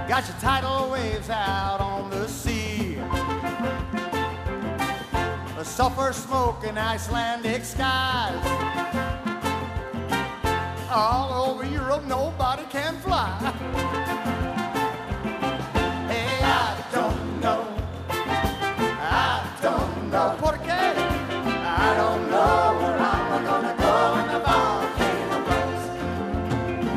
Got your tidal waves out on the sea. The sulfur smoke in Icelandic skies. All over Europe, nobody can fly.